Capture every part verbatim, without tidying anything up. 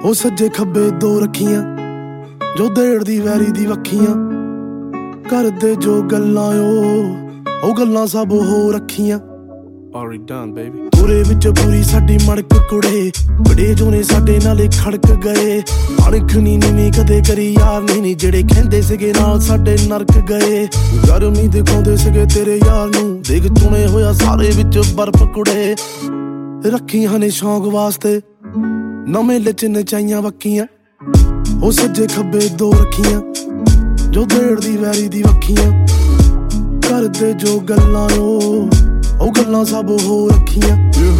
ਉਹ ਸੱਜੇ ਖੱਬੇ ਦੋ ਰੱਖੀਆਂ ਜੋ ਦੇੜ ਦੀ ਵੈਰੀ ਦੀ ਵੱਖੀਆਂ ਕਰਦੇ ਜੋ ਗੱਲਾਂ ਉਹ ਉਹ ਗੱਲਾਂ ਸਭ ਹੋ ਰੱਖੀਆਂ। Already done, baby. ਪੂਰੇ ਵਿੱਚ ਪੂਰੀ ਸਾਡੀ ਮੜਕ ਕੁੜੇ ਬੜੇ ਜੋ ਨੇ ਸਾਡੇ ਨਾਲੇ ਖੜਕ ਗਏ। ਅਣਖ ਨੀ ਨੀਵੀਂ ਕਦੇ ਕਰੀ ਯਾਰ ਨੀ ਨੀ ਜਿਹੜੇ ਕਹਿੰਦੇ ਸੀਗੇ ਨਾਲ ਸਾਡੇ ਨਰਕ ਗਏ। ਗਰਮੀ ਦਿਖਾਉਂਦੇ ਸੀਗੇ ਤੇਰੇ ਯਾਰ ਨੂੰ ਦੇਖ ਚੁਣੇ ਹੋਇਆ ਸਾਰੇ ਵਿੱਚ ਬਰਫ਼ ਕੁੜੇ ਰੱਖੀਆਂ ਨੇ ਸ਼ੌਂਕ ਵਾਸਤੇ ਨਵੇਂ ਲਿਚ ਨਚਾਈਆਂ ਵੱਕੀਆਂ। ਉਹ ਸੱਜੇ ਖੱਬੇ ਦੋ ਰੱਖੀਆਂ ਜੋ ਦੇੜ ਦੀ ਵੈਰੀ ਦੀ ਵੱਖੀਆਂ ਕਰਦੇ ਜੋ ਗੱਲਾਂ ਉਹ ਉਹ ਗੱਲਾਂ ਸਭ ਹੋ ਰੱਖੀਆਂ।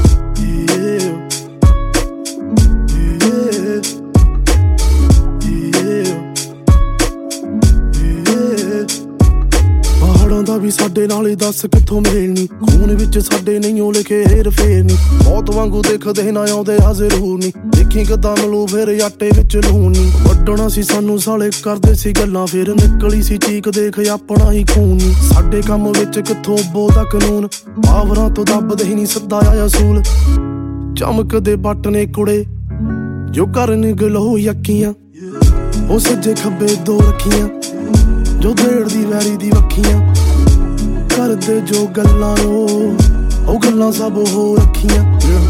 ਪਹਾੜਾਂ ਦਾ ਵੀ ਸਾਡੇ ਨਾਲ ਹੀ ਦੱਸ ਕਿੱਥੋਂ ਮਿਲਣੀ ਖੂਨ ਵਿੱਚ ਸਾਡੇ ਨਹੀਂ ਉਹ ਲਿਖੇ ਹੇਰ ਫੇਰ ਨੀ ਮੌਤ ਵਾਂਗੂ ਦੇਖਦੇ ਨਾ ਆਉਂਦੇ ਆ ਜ਼ਰੂਰ ਨੀ ਦੇਖੀ ਕਿੱਦਾਂ ਮਿਲੂ ਫਿਰ ਆਟੇ ਵਿੱਚ ਲੂਣ ਨੀ ਵੱਢਣਾ ਸੀ ਸਾਨੂੰ ਸਾਲੇ ਕਰਦੇ ਸੀ ਗੱਲਾਂ ਫਿਰ ਨਿਕਲੀ ਸੀ ਚੀਕ ਦੇਖ ਆਪਣਾ ਹੀ ਖੂਨ ਨੀ ਸਾਡੇ ਕੰਮ ਵਿੱਚ ਕਿੱਥੋਂ ਬੋਲਦਾ ਕਾਨੂੰਨ ਪਾਵਰਾਂ ਤੋਂ ਦੱਬਦੇ ਹੀ ਨਹੀਂ ਸਿੱਧਾ ਆਇਆ ਅਸੂਲ ਚਮਕਦੇ ਬੱਟ ਨੇ ਕੁੜੇ ਜੋ ਕਰਨ ਗਲੋ ਯੱਕੀਆਂ। ਉਹ ਸੱਜੇ ਖੱਬੇ ਦੋ ਰੱਖੀਆਂ ਜੋ ਦੇੜ ਦੀ ਵੈਰੀ ਦੀ ਵੱਖੀਆਂ ਕਰਦੇ ਜੋ ਗੱਲਾਂ ਉਹ ਉਹ ਗੱਲਾਂ ਸਭ ਹੋ ਰੱਖੀਆਂ।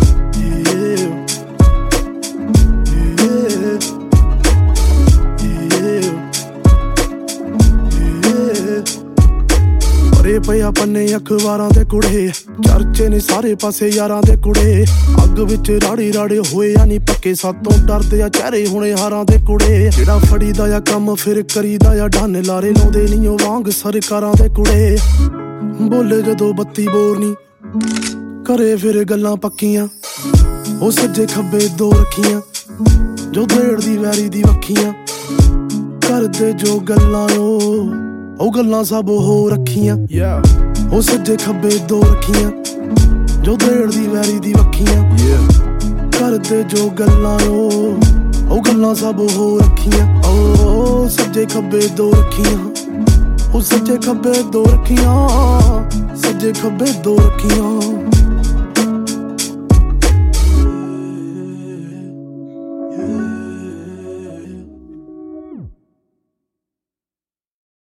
ਭਰੇ ਪਿਆ ਪੰਨੇ ਅਖਬਾਰਾਂ ਦੇ ਕੁੜੇ ਚਰਚੇ ਨੇ ਸਾਰੇ ਪਾਸੇ ਯਾਰਾਂ ਦੇ ਕੁੜੇ ਅੱਗ ਵਿੱਚ ਰਾੜੇ ਰਾੜੇ ਹੋਏ ਆ ਨੀ ਪੱਕੇ ਸਾਤੋਂ ਡਰਦੇ ਆ ਚਿਹਰੇ ਹੁਣੇ ਹਾਰਾਂ ਦੇ ਕੁੜੇ ਜਿਹੜਾ ਫੜੀਦਾ ਆ ਕੰਮ ਫਿਰ ਕਰੀਦਾ ਆ ਡਾਨੇ ਲਾਰੇ ਲਾਉਂਦੇ ਨੀ ਉਹ ਵਾਂਗ ਸਰਕਾਰਾਂ ਦੇ ਕੁੜੇ ਬੋਲੇ ਜਦੋਂ ਬੱਤੀ ਬੋਰਨੀ ਕਰੇ ਫਿਰ ਗੱਲਾਂ ਪੱਕੀਆਂ। ਉਹ ਸੱਜੇ ਖੱਬੇ ਦੋ ਰੱਖੀਆਂ ਜੋ ਦੇੜ ਦੀ ਵੈਰੀ ਦੀ ਵੱਖੀਆਂ ਕਰਦੇ ਜੋ ਗੱਲਾਂ ਉਹ ਉਹ ਗੱਲਾਂ ਸਭ ਹੋ ਰੱਖੀਆਂ। ਉਹ ਸੱਜੇ ਖੱਬੇ ਦੋ ਰੱਖੀਆਂ ਜੋ ਦੇੜ ਦੀ ਵੈਰੀ ਦੀ ਵੱਖੀਆਂ ਕਰਦੇ ਜੋ ਗੱਲਾਂ ਉਹ ਉਹ ਗੱਲਾਂ ਸਭ ਹੋ ਰੱਖੀਆਂ। ਉਹ ਸੱਜੇ ਖੱਬੇ ਦੋ ਰੱਖੀਆਂ ਉਹ ਸੱਜੇ ਖੱਬੇ ਦੋ ਰੱਖੀਆਂ ਸੱਜੇ ਖੱਬੇ ਦੋ ਰੱਖੀਆਂ।